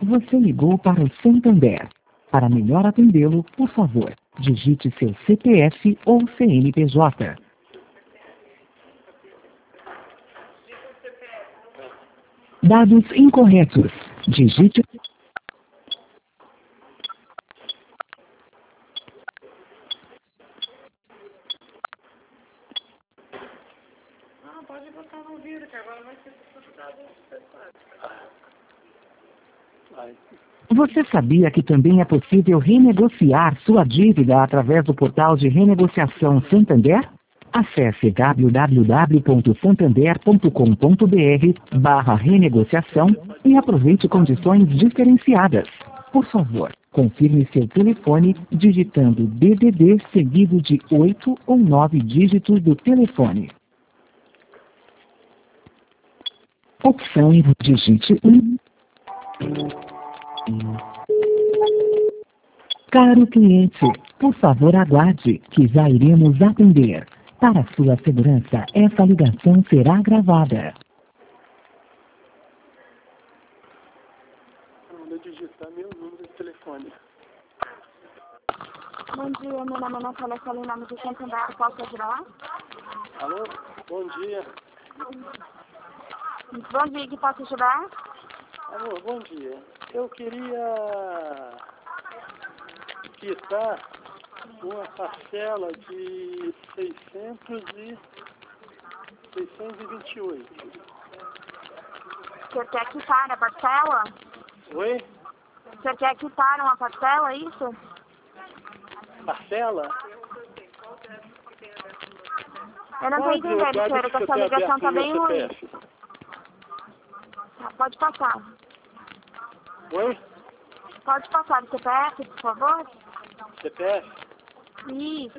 Você ligou para o Santander. Para melhor atendê-lo, por favor, digite seu CPF ou CNPJ. Dados incorretos. Digite. Pode botar no ouvido, que agora vai ser processado. Você sabia que também é possível renegociar sua dívida através do portal de renegociação Santander? Acesse www.santander.com.br/renegociação e aproveite condições diferenciadas. Por favor, confirme seu telefone digitando DDD seguido de 8 ou 9 dígitos do telefone. Opção digite 1. Caro cliente, por favor aguarde, que já iremos atender. Para sua segurança, essa ligação será gravada. Vou digitar meu número de telefone. Bom dia, meu nome é Natália Salina, do Santander, posso ajudar? Alô? Bom dia. Bom dia, que posso ajudar? Alô, bom dia. Eu queria quitar uma parcela de 628. Você quer quitar a parcela? Oi? Você quer quitar uma parcela, é isso? Parcela? Eu não estou entendendo, senhora, que a sua ligação está bem ruim. Pode passar. Oi? Pode passar o CPF, por favor? CPF? Isso.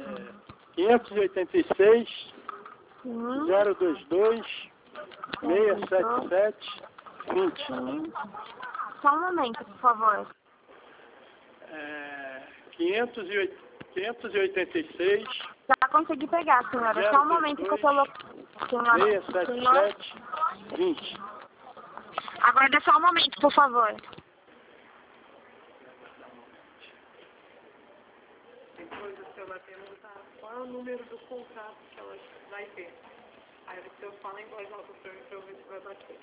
586 Sim. 022 677 20. Sim. Só um momento, por favor. 586 Já consegui pegar, senhora. Só um momento que eu coloco. 677 20. Aguarda só um momento, por favor. Depois do celular perguntar qual é o número do contato que ela vai ter. Aí você fala em voz alta para eu ver se vai bater.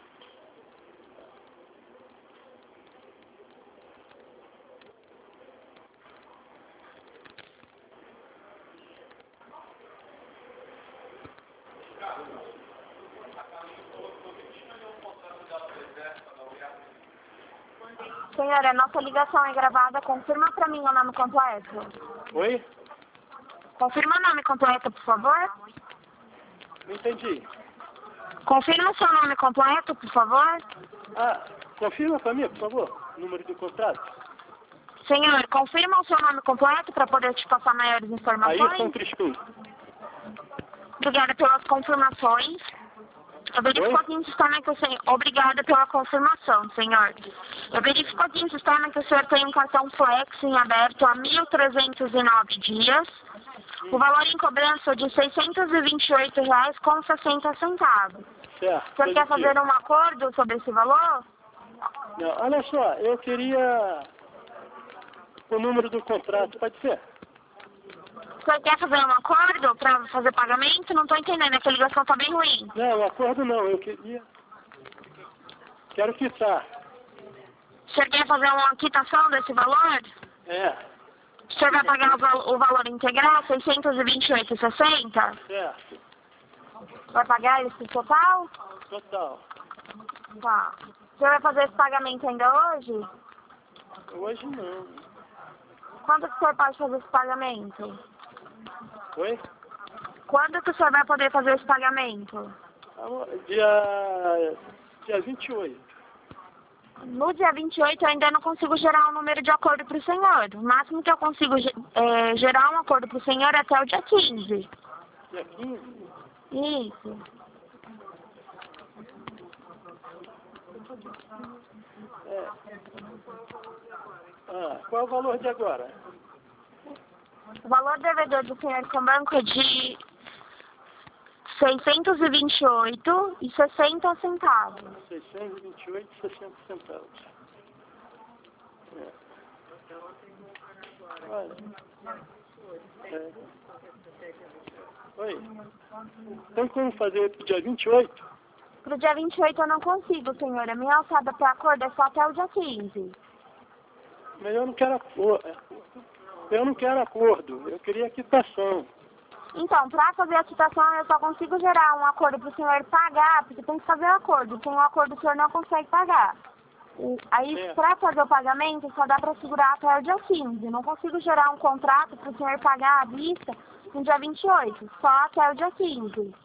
Senhora, nossa ligação é gravada. Confirma para mim o nome completo. Oi? Confirma o nome completo, por favor. Não entendi. Confirma o seu nome completo, por favor. Confirma para mim, por favor, o número do contrato. Senhor, confirma o seu nome completo para poder te passar maiores informações. Ayrton Crispim. Obrigada pelas confirmações. Eu verifico aqui no sistema que o senhor... Obrigada pela confirmação, senhor. Eu verifico aqui no sistema que o senhor tem um cartão Flex em aberto há 1.309 dias. O valor em cobrança de R$ 628,60. Certo. O senhor quer fazer um acordo sobre esse valor? Não, olha só, eu queria o número do contrato, pode ser? O senhor quer fazer um acordo para fazer pagamento? Não estou entendendo, essa ligação está bem ruim. Não, acordo não, eu quero quitar. O senhor quer fazer uma quitação desse valor? É. O senhor vai pagar o valor integral, R$ 628,60? Certo. Vai pagar esse total? Total. Tá. O senhor vai fazer esse pagamento ainda hoje? Hoje não. Quando que o senhor pode fazer esse pagamento? Oi? Quando que o senhor vai poder fazer esse pagamento? Dia 28. No dia 28 eu ainda não consigo gerar um número de acordo para o senhor. O máximo que eu consigo gerar um acordo para o senhor é até o dia 15. Dia 15? Isso. Qual é o valor de agora? O valor devedor do senhor com banco é de R$ 628,60. 628,60 centavos. 628,60. Olha. Oi. Tem como fazer pro dia 28? Pro dia 28 eu não consigo, senhor. A minha alçada para acordo é só até o dia 15. Mas eu não quero acordo. Eu não quero acordo. Eu queria quitação. Então, para fazer a quitação, eu só consigo gerar um acordo para o senhor pagar, porque tem que fazer o acordo. Sem o acordo, o senhor não consegue pagar. Aí, para fazer o pagamento, só dá para segurar até o dia 15. Não consigo gerar um contrato para o senhor pagar à vista no dia 28, só até o dia 15.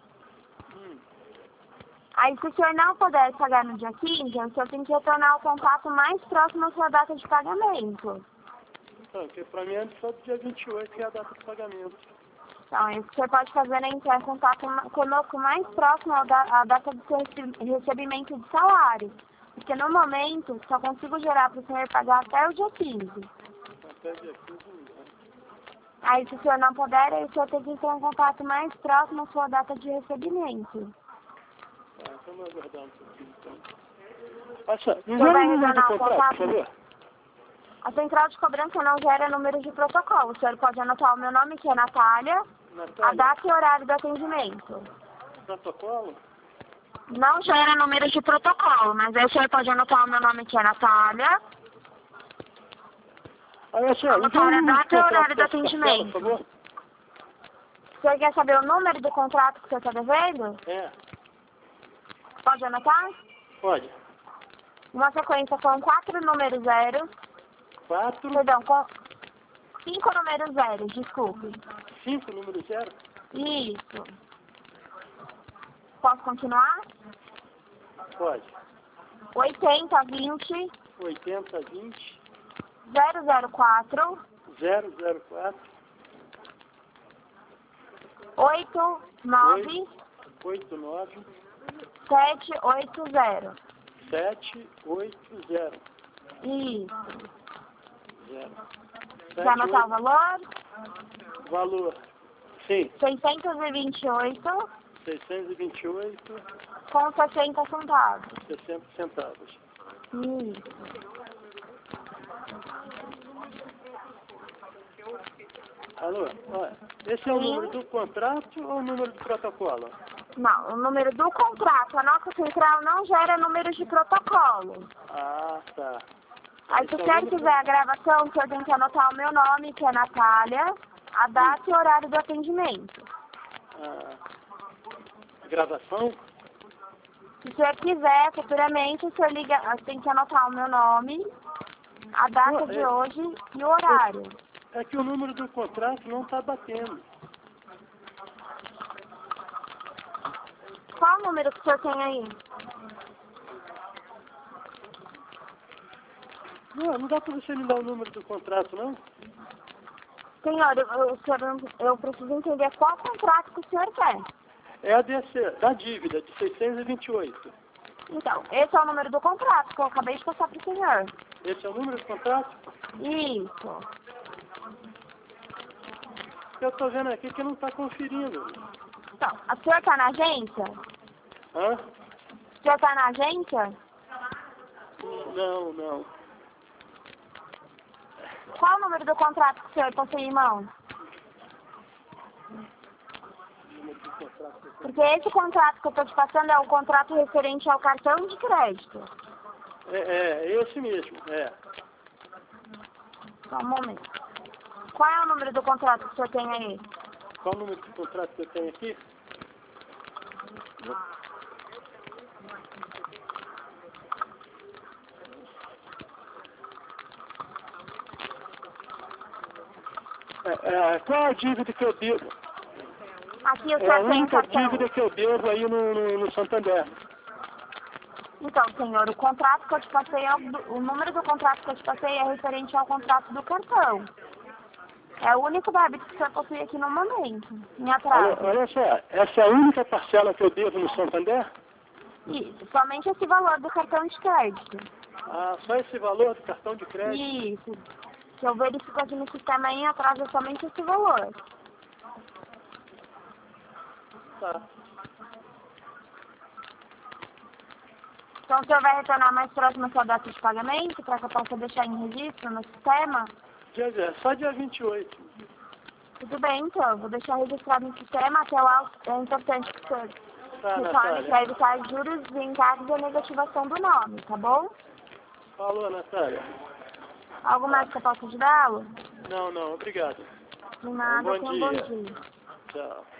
Aí, se o senhor não puder pagar no dia 15, o senhor tem que retornar o contato mais próximo à sua data de pagamento. Então, porque para mim é só do dia 28 que é a data de pagamento. Então, isso que você pode fazer é entrar em contato conosco mais próximo à data de recebimento de salário. Porque no momento só consigo gerar para o senhor pagar até o dia 15. Até o dia 15 não. Aí se o senhor não puder, aí o senhor tem que entrar em contato mais próximo à sua data de recebimento. Então vamos aguardar um pouquinho então. Nossa, Você vai número de retornar o contrato, contato? por favor. A central de cobrança não gera número de protocolo. O senhor pode anotar o meu nome, que é Natália, a data e horário do atendimento. Protocolo? Não gera número de protocolo, mas aí o senhor pode anotar o meu nome, que é Natália. Olha só, Anotar a data e horário do por atendimento. favor. O senhor quer saber o número do contrato que o senhor está devendo? É, Pode anotar? pode. Uma sequência com 4 números zeros. 4, Perdão, com 5 números zeros, desculpe. 5, número 0. Isso. Posso continuar? Pode. 80, 20, 80, 20, 004, 004, 8, 9, 89, 780. 780. Isso. 0. Quer anotar o valor? Valor. Sim. 628 628, com 60 centavos. 60 centavos. Isso. Alô, olha, esse é o Sim. número do contrato ou o número do protocolo? Não, o número do contrato. A nossa central não gera números de protocolo. Ah, tá. Aí se o senhor quiser a gravação, o senhor tem que anotar o meu nome, que é Natália, a data e o horário do atendimento. Gravação? Se o senhor quiser, futuramente, o senhor tem que anotar o meu nome, a data de hoje e o horário. É que o número do contrato não está batendo. Qual o número que o senhor tem aí? Não dá para você me dar o número do contrato, não? Senhor, eu preciso entender qual contrato que o senhor quer. É a da dívida, de 628. Então, esse é o número do contrato que eu acabei de passar para o senhor. Esse é o número do contrato? Isso. Eu estou vendo aqui que não está conferindo. Então, a senhora está na agência? Hã? O senhor está na agência? Não. Qual o número do contrato que o senhor possui em mão? Porque esse contrato que eu estou te passando é o contrato referente ao cartão de crédito. É esse mesmo, é. Só um momento. Qual é o número do contrato que o senhor tem aí? Qual o número do contrato que eu tenho aqui? Qual a dívida que eu devo? Aqui o É a senhor tem única cartão. dívida que eu devo aí no Santander. Então, senhor, o contrato que eu te passei, o número do contrato que eu te passei é referente ao contrato do cartão. É o único débito que o senhor possui aqui no momento, em atraso. Olha só, essa é a única parcela que eu devo no Santander? Isso, somente esse valor do cartão de crédito. Ah, só esse valor do cartão de crédito? Isso. Se eu verifico aqui no sistema em atraso, é somente esse valor. Tá. Então o senhor vai retornar mais próximo à sua data de pagamento, para que eu possa deixar em registro no sistema? Só dia 28. Tudo bem, então. Vou deixar registrado no sistema até lá. É importante que o senhor retorne Natália. para evitar juros e encargos e a negativação do nome, tá bom? Falou, Natália. Algo mais que eu possa ajudá-lo? Não, obrigado. De nada, Bom tenha um bom dia. dia. Tchau.